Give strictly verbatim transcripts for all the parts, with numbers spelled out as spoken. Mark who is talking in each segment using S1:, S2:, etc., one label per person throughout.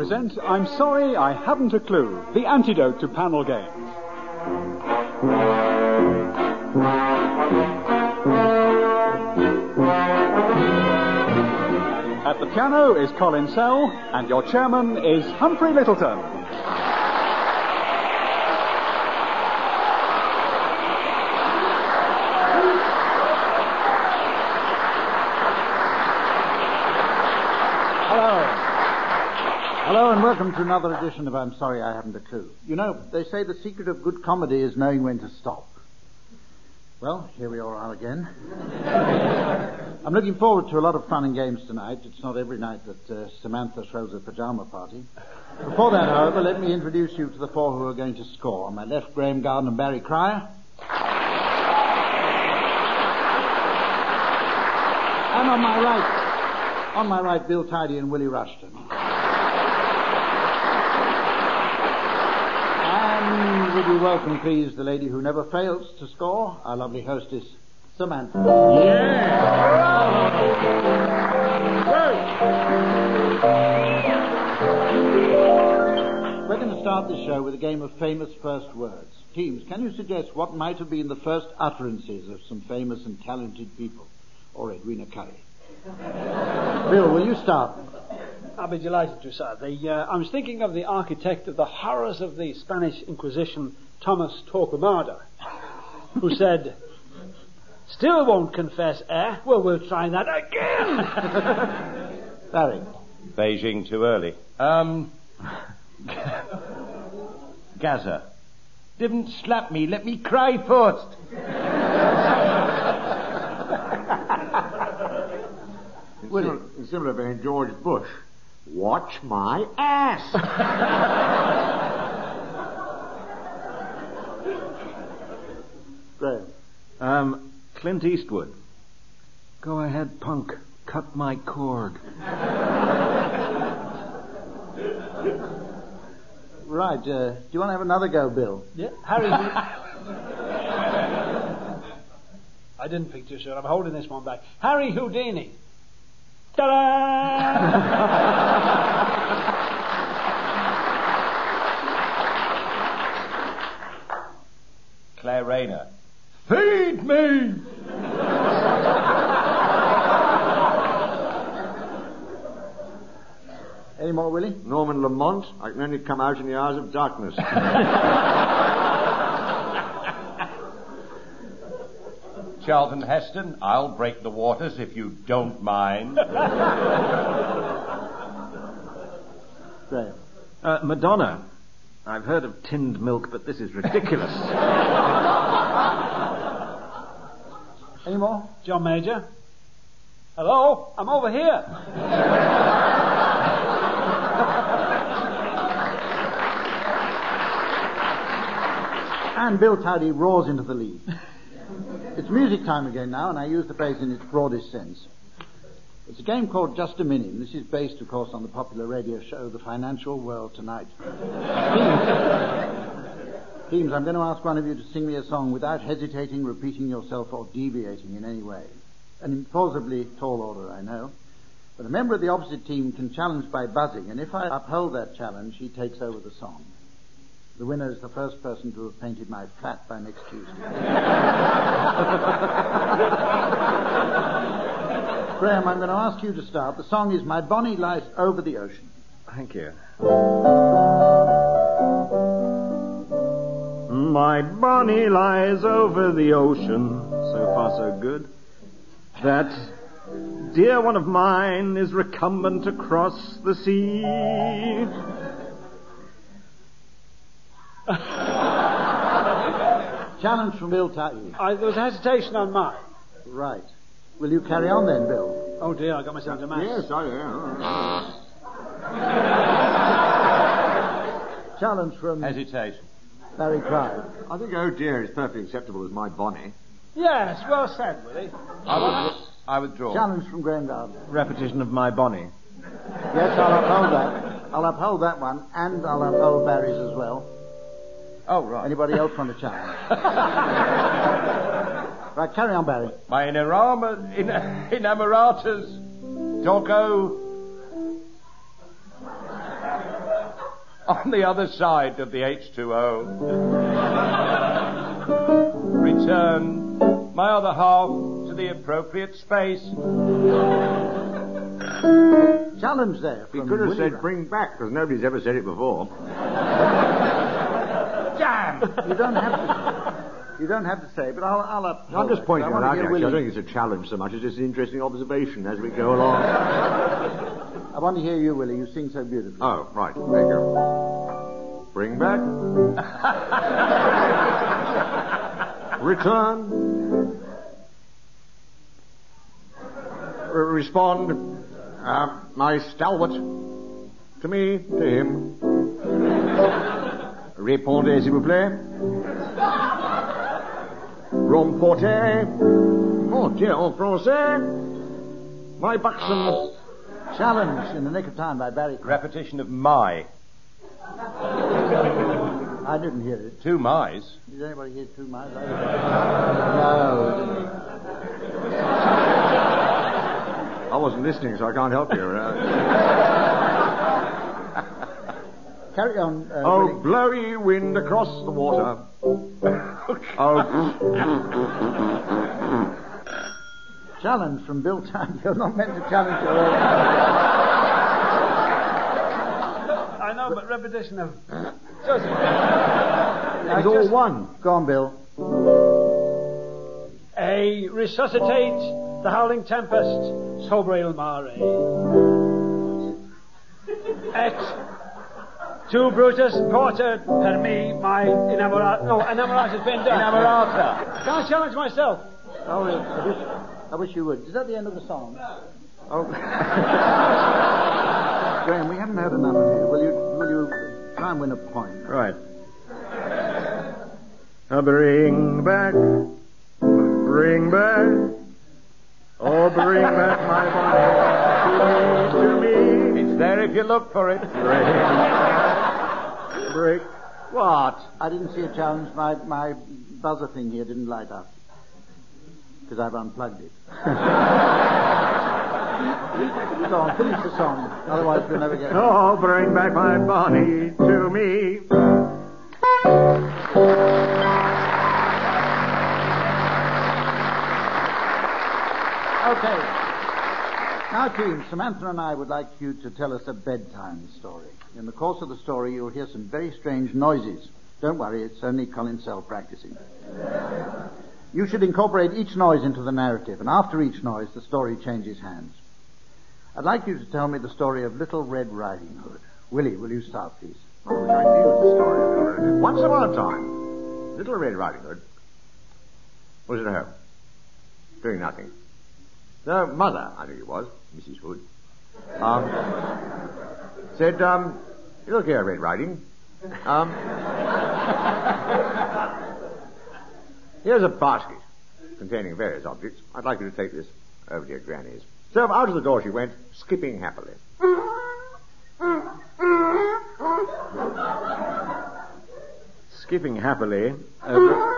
S1: present I'm Sorry I Haven't a Clue, the antidote to panel games. At the piano is Colin Sell, and your chairman is Humphrey Littleton.
S2: Hello and welcome to another edition of I'm Sorry I Haven't a Clue. You know, they say the secret of good comedy is knowing when to stop. Well, here we all are again. I'm looking forward to a lot of fun and games tonight. It's not every night that uh, Samantha throws a pyjama party. Before that, however, let me introduce you to the four who are going to score. On my left, Graham Garden and Barry Cryer. And on my right, on my right, Bill Tidy and Willie Rushton. And would you welcome, please, the lady who never fails to score, our lovely hostess, Samantha.
S3: Yeah!
S2: We're going to start this show with a game of famous first words. Teams, can you suggest what might have been the first utterances of some famous and talented people? Or Edwina Curry. Bill, will you start?
S4: I'll be delighted to, sir. The, uh, I was thinking of the architect of the horrors of the Spanish Inquisition, Thomas Torquemada, who said, "Still won't confess, eh? Well, we'll try that again."
S2: Barry.
S3: Beijing too early. Um, Gaza. Didn't slap me, let me cry first.
S2: Well,
S5: in similar vein, George Bush. Watch my ass.
S2: Graham.
S3: Um, Clint Eastwood. Go ahead, punk. Cut my cord.
S2: Right. Uh, do you want to have another go, Bill?
S4: Yeah, Harry. I didn't pick too soon. I'm holding this one back. Harry Houdini. Ta-da!
S3: Claire Rayner. Feed me!
S2: Any more, Willie?
S5: Norman Lamont. I can only come out in the hours of darkness.
S3: Charlton Heston. I'll break the waters if you don't mind.
S2: Graham.
S3: Uh, Madonna. I've heard of tinned milk, but this is ridiculous.
S2: Any more?
S4: John Major. Hello, I'm over here.
S2: And Bill Tidy roars into the lead. It's music time again now, and I use the phrase in its broadest sense. It's a game called Just a Minute. This is based, of course, on the popular radio show, The Financial World Tonight. Teams, Teams, I'm going to ask one of you to sing me a song without hesitating, repeating yourself, or deviating in any way. An implausibly tall order, I know. But a member of the opposite team can challenge by buzzing, and if I uphold that challenge, he takes over the song. The winner is the first person to have painted my flat by next Tuesday. Graham, I'm going to ask you to start. The song is My Bonnie Lies Over the Ocean.
S3: Thank you. My Bonnie lies over the ocean. So far, so good. That dear one of mine is recumbent across the sea.
S2: Challenge from Bill Tidy.
S4: I, there was hesitation on mine.
S2: Right. Will you carry on then, Bill?
S4: Oh dear, I got myself to match.
S5: Yes, I am.
S2: Challenge from
S3: Hesitation.
S2: Barry Cryer.
S5: I think oh dear is perfectly acceptable as my Bonnie.
S4: Yes, well said, Willie.
S3: I, would, I withdraw.
S2: Challenge from Graham Garden.
S3: Repetition of my Bonnie.
S2: Yes, I'll uphold that. I'll uphold that one, and I'll uphold Barry's as well.
S3: Oh, right.
S2: Anybody else want to challenge? Right, carry on, Barry.
S3: My enamorama, in, inamoratas, doggo.
S6: on the other side of the H two O. Return my other half to the appropriate space.
S2: Challenge there.
S5: He
S2: from
S5: could have
S2: Willie
S5: said
S2: Ra-
S5: bring back, because nobody's ever said it before.
S6: Damn!
S2: You don't have to. You don't have to say, but I'll. I'll uphold
S5: I'm just
S2: it.
S5: pointing
S2: I
S5: it
S2: want
S5: out,
S2: to hear
S5: actually. I
S2: Willie.
S5: don't think it's a challenge so much as just an interesting observation as we go along.
S2: I want to hear you, Willie. You sing so beautifully.
S5: Oh, right. There you go. Bring back. Return. R- respond. Uh, my stalwart. To me, to him. Répondez, s'il vous plaît. Remportez. Oh, dear, en français. My buxom.
S2: Challenge in the nick of time by Barry.
S6: Repetition of my.
S2: I didn't hear it.
S6: Two my's.
S2: Did anybody hear two miles? No, didn't
S5: I wasn't listening, so I can't help you. Uh,
S2: Carry on. Uh,
S5: oh,
S2: Willie.
S5: blow ye wind across the water. Oh,
S2: Challenge from Bill Tan. You're not meant to challenge your own.
S4: I know, but repetition of...
S2: It's all one. Go on, Bill.
S4: A resuscitate the howling tempest, sobre il mare. Et tu Brutus porter per me my innamorata. No, innamorata's been done.
S6: Inamorata.
S4: Can't challenge myself.
S2: Oh, I wish, I wish you would. Is that the end of the song?
S5: oh.
S2: Graham, we haven't heard enough of you. Will you, will you try and win a point?
S3: Right. Uh, bring back, bring back, oh, bring back my money to me, to me.
S6: It's there if you look for it.
S3: Bring, bring.
S2: What? I didn't see a challenge. My, my buzzer thing here didn't light up. Because I've unplugged it. Go on, finish the song. Otherwise we'll never get it.
S3: Oh, bring back my Bonnie to me.
S2: Okay. Now, team, Samantha and I would like you to tell us a bedtime story. In the course of the story, you'll hear some very strange noises. Don't worry, it's only Colin Sell practicing. You should incorporate each noise into the narrative, and after each noise, the story changes hands. I'd like you to tell me the story of Little Red Riding Hood. Willie, will you start, please?
S5: Oh, which I knew was the story of Little Red Riding Hood. Once upon a time, Little Red Riding Hood was at home, doing nothing. The mother, I think it was, Missus Hood, um, said, um, look here, Red Riding, um, here's a basket containing various objects. I'd like you to take this over to your granny's. So out of the door she went, skipping happily.
S3: Skipping happily over,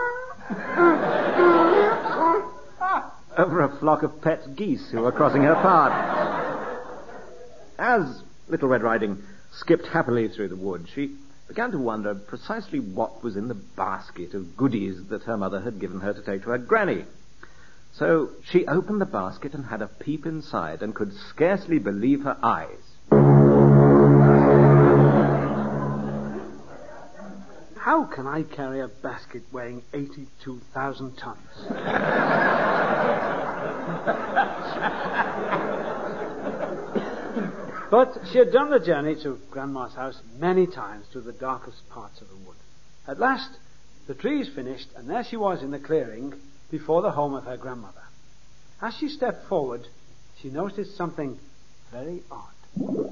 S3: over a flock of pet geese who were crossing her path. As Little Red Riding skipped happily through the wood, she began to wonder precisely what was in the basket of goodies that her mother had given her to take to her granny. So she opened the basket and had a peep inside and could scarcely believe her eyes.
S4: How can I carry a basket weighing eighty-two thousand tons? But she had done the journey to Grandma's house many times through the darkest parts of the wood. At last, the trees finished, and there she was in the clearing before the home of her grandmother. As she stepped forward, she noticed something very odd.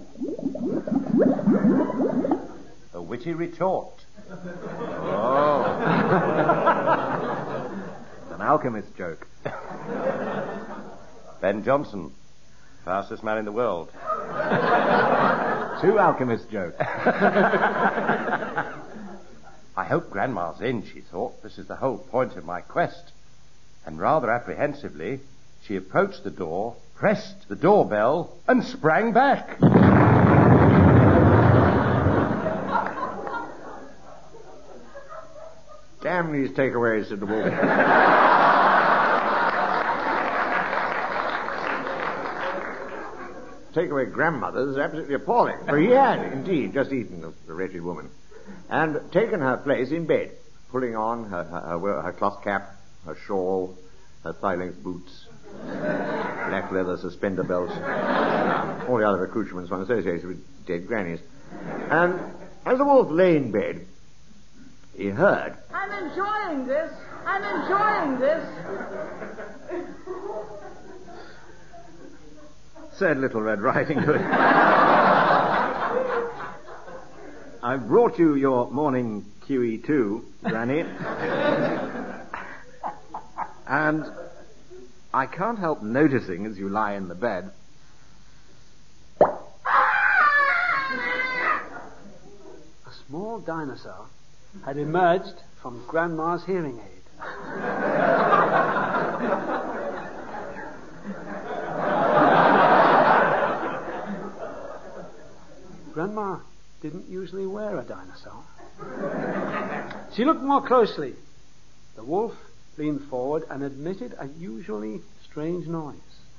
S6: A witty retort.
S3: Oh. An alchemist joke.
S6: Ben Jonson, fastest man in the world.
S3: Two alchemist jokes.
S6: I hope Grandma's in, she thought. This is the whole point of my quest. And rather apprehensively, she approached the door, pressed the doorbell, and sprang back.
S5: Damn these takeaways, said the wolf. Takeaway grandmothers is absolutely appalling. For he had, indeed, just eaten the, the wretched woman, and taken her place in bed, pulling on her, her, her, her cloth cap, her shawl, her thigh-length boots, black leather suspender belts, all the other accoutrements one associates with dead grannies. And as the wolf lay in bed, he heard...
S7: I'm enjoying this. I'm enjoying this.
S3: Said Little Red Riding Hood. I've brought you your morning Q E two, Granny. And I can't help noticing as you lie in the bed...
S4: A small dinosaur had emerged from Grandma's hearing aid. Grandma didn't usually wear a dinosaur. She looked more closely. The wolf leaned forward and admitted a usually strange noise.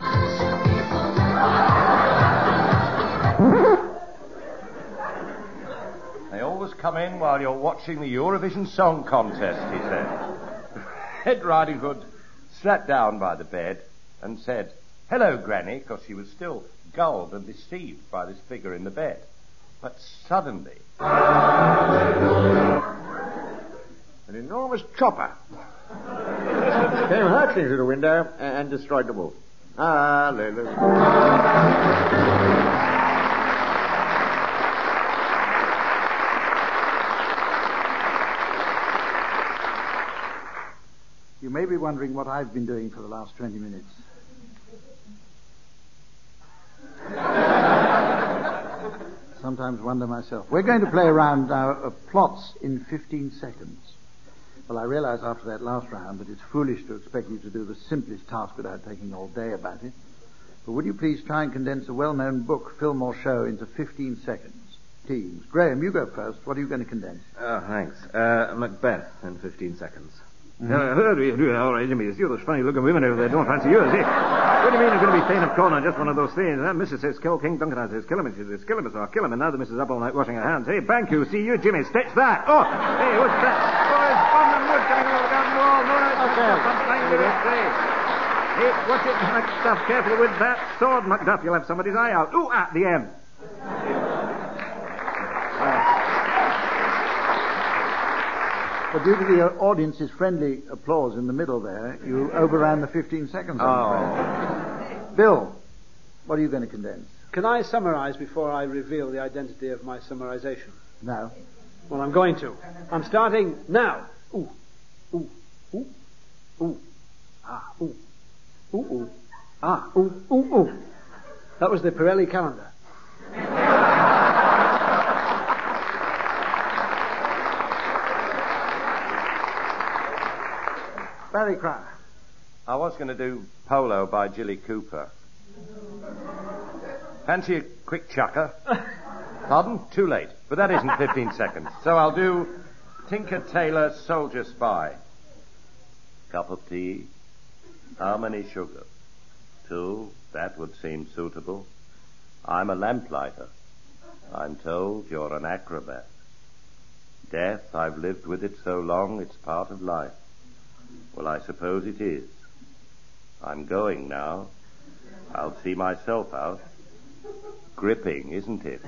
S6: They always come in while you're watching the Eurovision Song Contest, he said. Red Riding Hood sat down by the bed and said, "Hello, Granny," because she was still gulled and deceived by this figure in the bed. But suddenly...
S5: an enormous chopper came hurtling through the window and, and destroyed the wolf. Hallelujah.
S2: You may be wondering what I've been doing for the last twenty minutes. Sometimes wonder myself. We're going to play a round now of plots in fifteen seconds. Well, I realize after that last round that it's foolish to expect you to do the simplest task without taking all day about it. But would you please try and condense a well-known book, film or show into fifteen seconds? Teams. Graham, you go first. What are you going to condense?
S3: Oh, thanks. Uh, Macbeth in fifteen seconds. Mm-hmm. Uh, all right, Jimmy. You see those funny-looking women over there don't fancy you, is he? What do you mean you're going to be playing up corner on just one of those things? Huh? Missus says kill King Duncan. I says kill him. And she says kill him. So kill him. And now the missus up all night washing her hands. Hey, thank you. See you, Jimmy. Stitch that. Oh, hey, what's that? Oh, it's on the wood coming over down the wall. No, it's okay. I'm trying to say. Hey, watch it, Macduff. Careful with that sword, Macduff. You'll have somebody's eye out. Ooh, at the end.
S2: But due to the audience's friendly applause in the middle there, you overran the fifteen seconds.
S6: Oh.
S2: Bill, what are you going to condense?
S4: Can I summarize before I reveal the identity of my summarization?
S2: No.
S4: Well, I'm going to. I'm starting now. Ooh, ooh, ooh, ooh, ah, ooh, ooh, ooh, ah, ooh, ooh, ooh. That was the Pirelli calendar.
S2: Barry Cryer.
S6: I was going to do Polo by Jilly Cooper. Fancy a quick chucker? Pardon? Too late. But that isn't fifteen seconds. So I'll do Tinker Tailor Soldier Spy. Cup of tea. How many sugar? Two. That would seem suitable. I'm a lamplighter. I'm told you're an acrobat. Death, I've lived with it so long, it's part of life. Well, I suppose it is. I'm going now. I'll see myself out. Gripping, isn't it?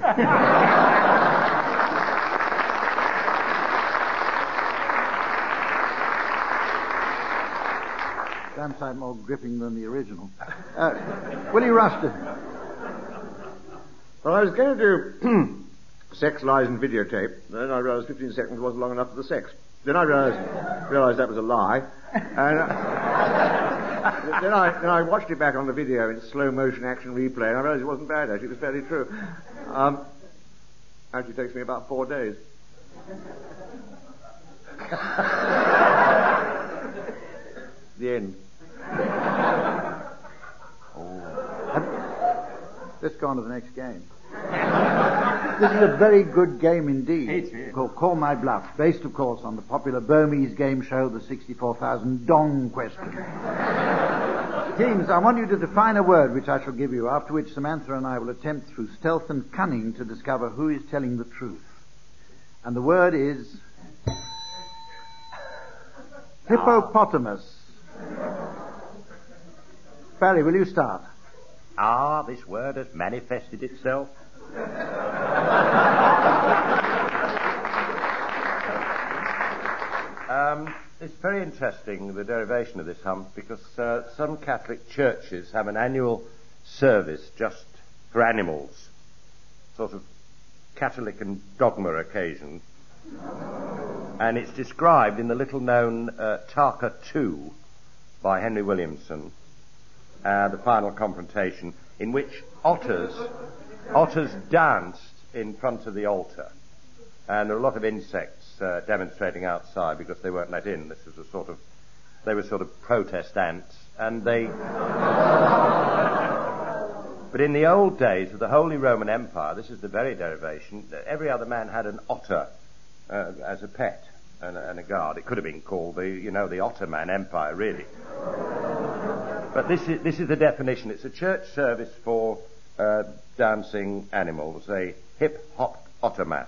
S2: Damn sight more gripping than the original. Uh, Willie Rustin.
S5: Well, I was going to do Sex, Lies and Videotape. Then I realized fifteen seconds wasn't long enough for the sex. Then I realized, realized that was a lie. And uh, then, I, then I watched it back on the video in slow motion action replay, and I realized it wasn't bad, actually. It was fairly true. Um, actually takes me about four days. The end.
S2: Oh. Let's go on to the next game. This is a very good game indeed.
S5: It's it.
S2: Called Call My Bluff, based, of course, on the popular Burmese game show, the sixty-four thousand Dong Question. Teams, I want you to define a word which I shall give you, after which Samantha and I will attempt through stealth and cunning to discover who is telling the truth. And the word is... hippopotamus. Barry, will you start?
S6: Ah, this word has manifested itself. um, it's very interesting, the derivation of this hump, because uh, some Catholic churches have an annual service just for animals, sort of Catholic and dogma occasion. And it's described in the little-known uh, Tarka two by Henry Williamson, uh, the final confrontation, in which otters otters danced in front of the altar. And there were a lot of insects uh, demonstrating outside because they weren't let in. This was a sort of, they were sort of protest ants. And they... But in the old days of the Holy Roman Empire, this is the very derivation, every other man had an otter uh, as a pet and, and a guard. It could have been called the, you know, the Ottoman Empire, really. But this is, this is the definition. It's a church service for uh, dancing animals, a hip-hop ottomat.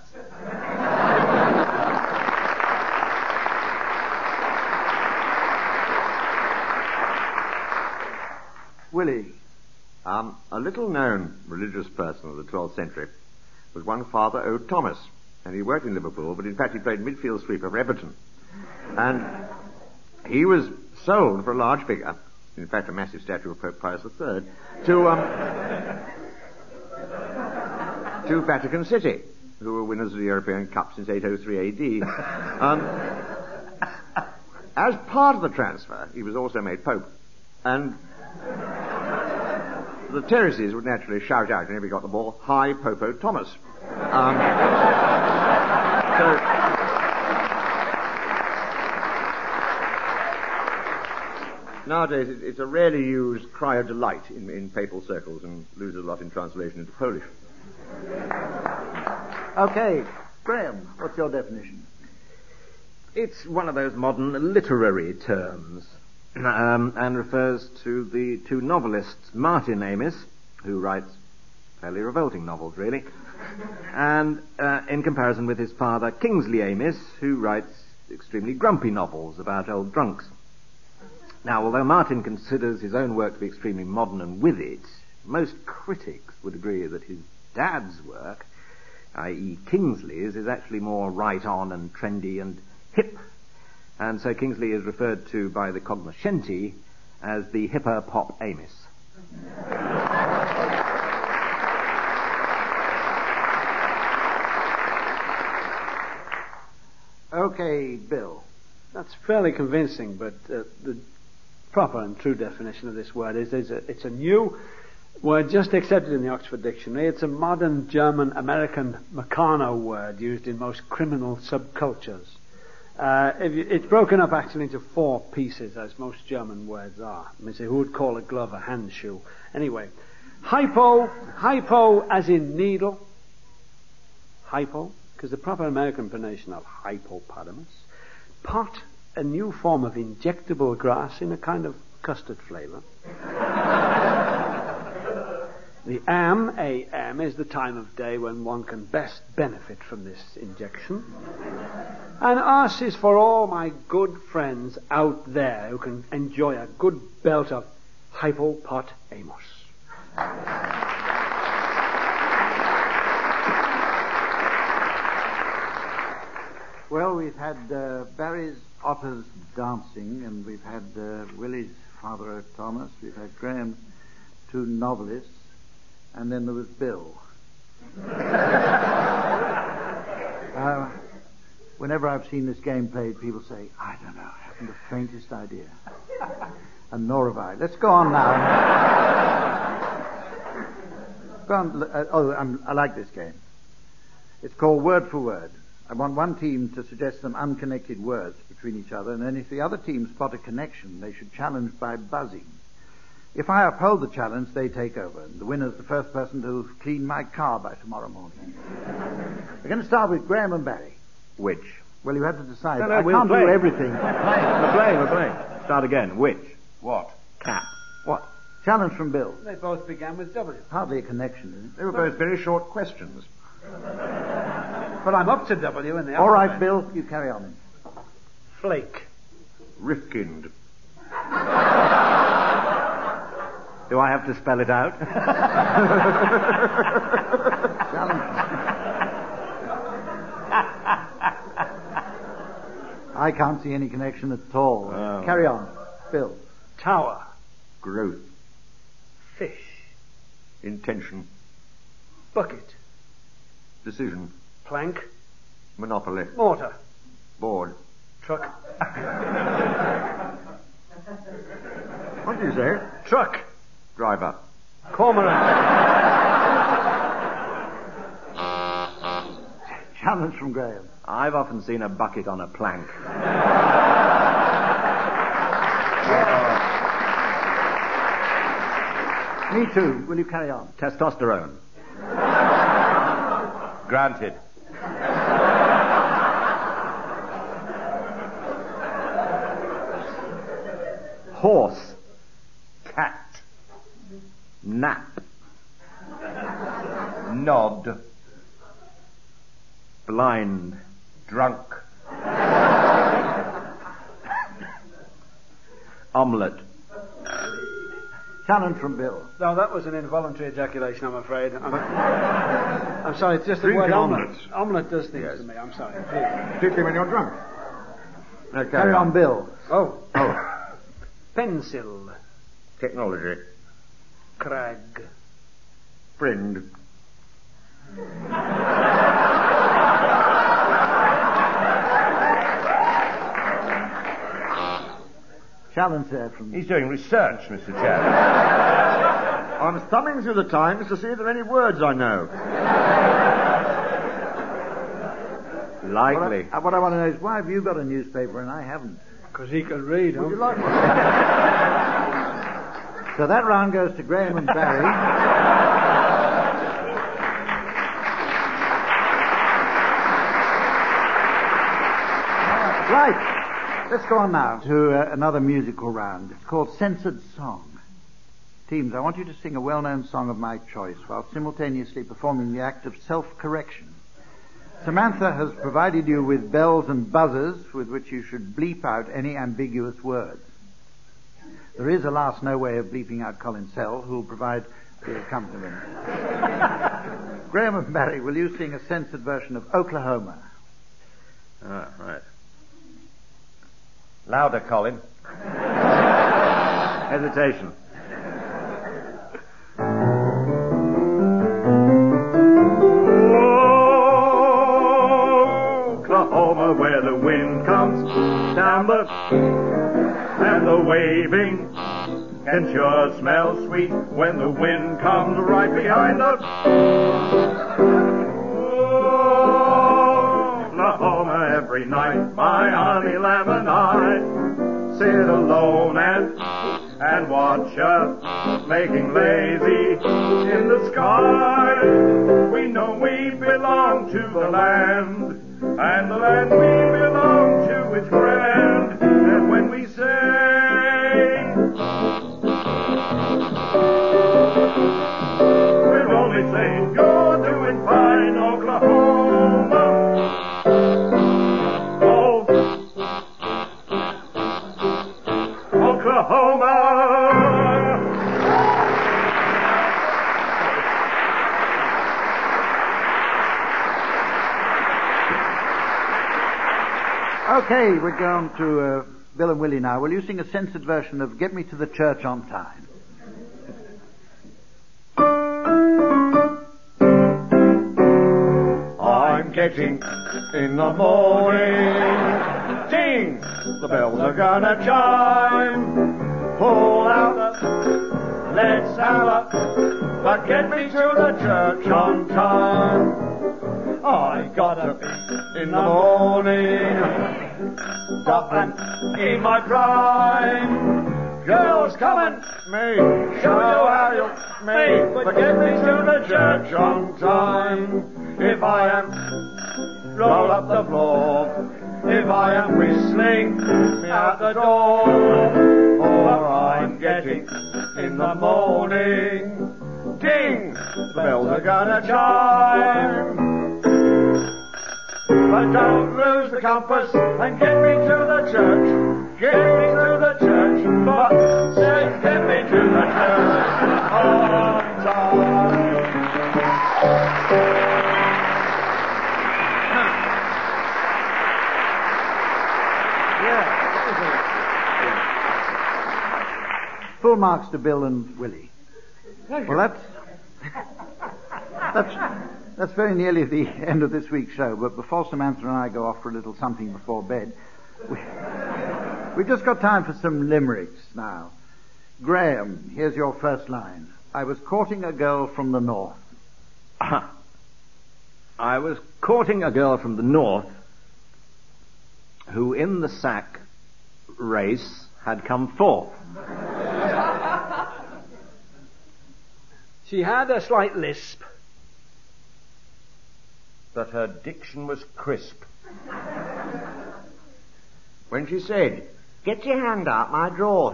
S2: Willie.
S5: Um, a little-known religious person of the twelfth century was one Father O. Thomas, and he worked in Liverpool, but in fact he played midfield sweeper for Everton. And he was sold for a large figure, in fact a massive statue of Pope Pius the Third, to, um, to Vatican City, who were winners of the European Cup since eight oh three A D. Um, as part of the transfer, he was also made Pope, and the terraces would naturally shout out whenever he got the ball, "Hi, Popo Thomas." Um, so, nowadays, it, it's a rarely used cry of delight in, in papal circles and loses a lot in translation into Polish.
S2: Okay, Graham, what's your definition?
S3: It's one of those modern literary terms, um, and refers to the two novelists, Martin Amis, who writes fairly revolting novels, really, and uh, in comparison with his father, Kingsley Amis, who writes extremely grumpy novels about old drunks. Now, although Martin considers his own work to be extremely modern and with it, most critics would agree that his dad's work, that is. Kingsley's, is actually more right-on and trendy and hip. And so Kingsley is referred to by the cognoscenti as the hipper pop Amis.
S2: Okay, Bill.
S4: That's fairly convincing, but uh, the proper and true definition of this word is, is a, it's a new word just accepted in the Oxford Dictionary. It's a modern German-American Meccano word used in most criminal subcultures. Uh, if you, it's broken up actually into four pieces, as most German words are. I mean, say, who would call a glove a hand shoe? Anyway, hypo, hypo as in needle. Hypo, because the proper American pronunciation of hippopotamus. Pot, a new form of injectable grass in a kind of custard flavour. The am, A M, is the time of day when one can best benefit from this injection. And us is for all my good friends out there who can enjoy a good belt of hippopotamus.
S2: Well, we've had uh, Barry's otters dancing, and we've had uh, Willie's Father O. Thomas, we've had Graham's two novelists, and then there was Bill. uh, whenever I've seen this game played, people say, I don't know, I haven't the faintest idea. And nor have I. Let's go on now. go on. Uh, oh, I'm, I like this game. It's called Word for Word. I want one team to suggest some unconnected words between each other, and then if the other team spot a connection, they should challenge by buzzing. If I uphold the challenge, they take over. And the winner's the first person to clean my car by tomorrow morning. We're going to start with Graham and Barry.
S6: Which?
S2: Well, you have to decide.
S3: No, no,
S2: I
S3: we'll
S2: can't
S3: play.
S2: do everything.
S3: We're playing, we're playing. Start again. Which?
S6: What?
S3: Cap.
S2: What? Challenge from Bill.
S4: They both began with W.
S2: Hardly a connection, is it?
S5: They were both very short questions.
S4: But I'm up to W in the
S2: All right,
S4: alphabet.
S2: Bill, you carry on.
S4: Flake.
S5: Rifkind.
S3: Do I have to spell it out?
S2: I can't see any connection at all.
S3: Oh.
S2: Carry on. Bill.
S4: Tower.
S5: Growth.
S4: Fish.
S5: Intention.
S4: Bucket.
S5: Decision.
S4: Plank.
S5: Monopoly.
S4: Mortar.
S5: Board.
S4: Truck.
S5: What did you say?
S4: Truck.
S5: Driver.
S4: Cormorant.
S2: Challenge from Graham.
S3: I've often seen a bucket on a plank.
S2: Me too. Will you carry on?
S3: Testosterone.
S6: Granted.
S3: Horse.
S6: Cat.
S3: Nap.
S6: Nod.
S3: Blind.
S6: Drunk.
S3: Omelette.
S2: Challenge from Bill.
S4: No, that was an involuntary ejaculation, I'm afraid. I'm, a... I'm sorry, it's just the
S5: Drink
S4: word
S5: an
S4: omelette.
S5: omelette.
S4: Omelette does things
S5: Yes.
S4: to me, I'm sorry. Please.
S5: Particularly when you're drunk. Now, carry,
S2: Carry on, Bill.
S4: Oh.
S5: Oh.
S4: Pencil.
S5: Technology.
S4: Crag.
S5: Friend.
S2: Challenge there from
S6: He's doing research, Mister Chairman.
S5: I'm thumbing through the Times to see if there are any words I know.
S3: Likely.
S2: What I, what I want to know is why have you got a newspaper and I haven't?
S4: Because he can read,
S5: Would
S4: huh?
S5: you like one?
S2: So that round goes to Graham and Barry. Right. Let's go on now to uh, another musical round. It's called Censored Song. Teams, I want you to sing a well-known song of my choice while simultaneously performing the act of self-correction. Samantha has provided you with bells and buzzers with which you should bleep out any ambiguous words. There is, alas, no way of bleeping out Colin Sell, who will provide the accompaniment. Graham and Barry, will you sing a censored version of Oklahoma?
S3: Ah, right.
S6: Louder, Colin.
S3: Hesitation.
S8: Oklahoma, where the wind comes down the and the waving can sure smell sweet when the wind comes right behind us. Oklahoma, every night my honey lamb and I sit alone and and watch us making lazy in the sky. We know we belong to the land, and the land we belong to is grand. And when we say we're only saying you're doing fine, Oklahoma. Oh, Oklahoma.
S2: Okay, we're going to uh, Bill and Willie now. Will you sing a censored version of Get Me to the Church on Time?
S8: I'm getting in the morning. Ding! The bells are gonna chime. Pull out, let's have a, but get me to the church on time. I got up in the morning, up and in my prime. Girl,
S3: angels come and me, show you how you me, but get me to the church on time. If I am roll up the floor, if I am whistling me out the door, or I'm getting in the morning, ding, the bells are gonna chime. But don't lose the compass and get me to the church. Get me to the church, but say get me to the church on time.
S2: Yeah. Full marks to Bill and Willie. Well, that's that's that's very nearly the end of this week's show. But before Samantha and I go off for a little something before bed, we, we've just got time for some limericks now. Graham, here's your first line. I was courting a girl from the north.
S3: I was courting a girl from the north who in the sack race had come fourth.
S4: She had a slight lisp.
S6: But her diction was crisp.
S5: When she said, get your hand out my drawers.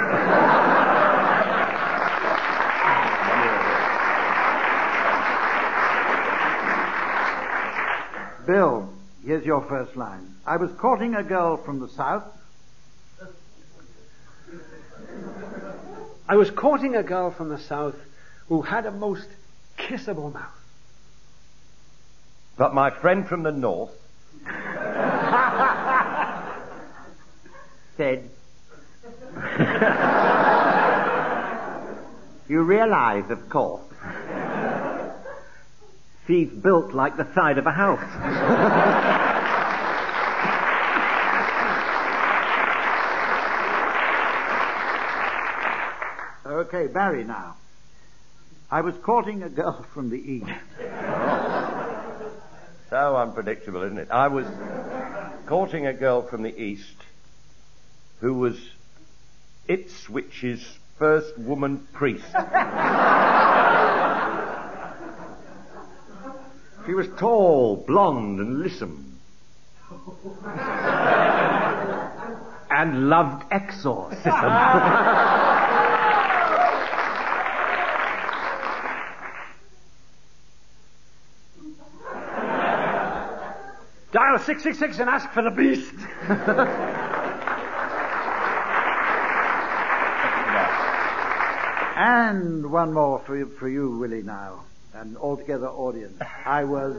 S2: Bill, here's your first line. I was courting a girl from the south.
S4: I was courting a girl from the south who had a most kissable mouth.
S6: But my friend from the north
S5: said, you realize, of course, she's built like the side of a house.
S2: Okay, Barry now. I was courting a girl from the east.
S6: So unpredictable, isn't it? I was courting a girl from the east who was Ipswich's first woman priest.
S5: She was tall, blonde, and lissom.
S3: And loved exorcism.
S4: Dial six six six and ask for the beast.
S2: And one more for you, for you, Willie, now. An altogether audience. I was...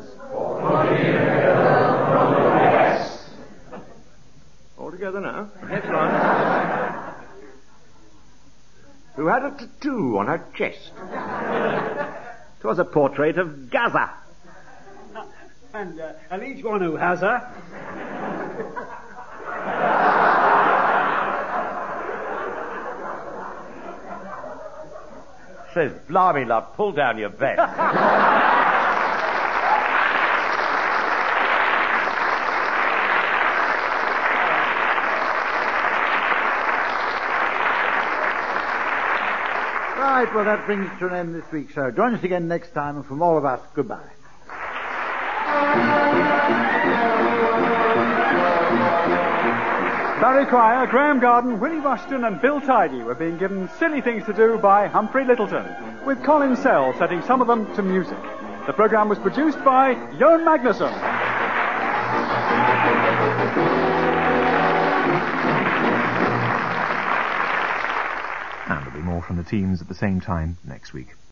S5: All together now? That's right. Who had a tattoo on her chest.
S3: 'Twas a portrait of Gaza.
S4: And, uh, and each one who has her.
S6: Says, blimey, love, pull down your vest.
S2: Right, well, that brings us to an end this week's show. Join us again next time, and from all of us, goodbye.
S1: Barry Cryer, Graham Garden, Willie Rushton and Bill Tidy were being given silly things to do by Humphrey Littleton, with Colin Sell setting some of them to music. The programme was produced by Jon Magnuson.
S9: And there'll be more from the teams at the same time next week.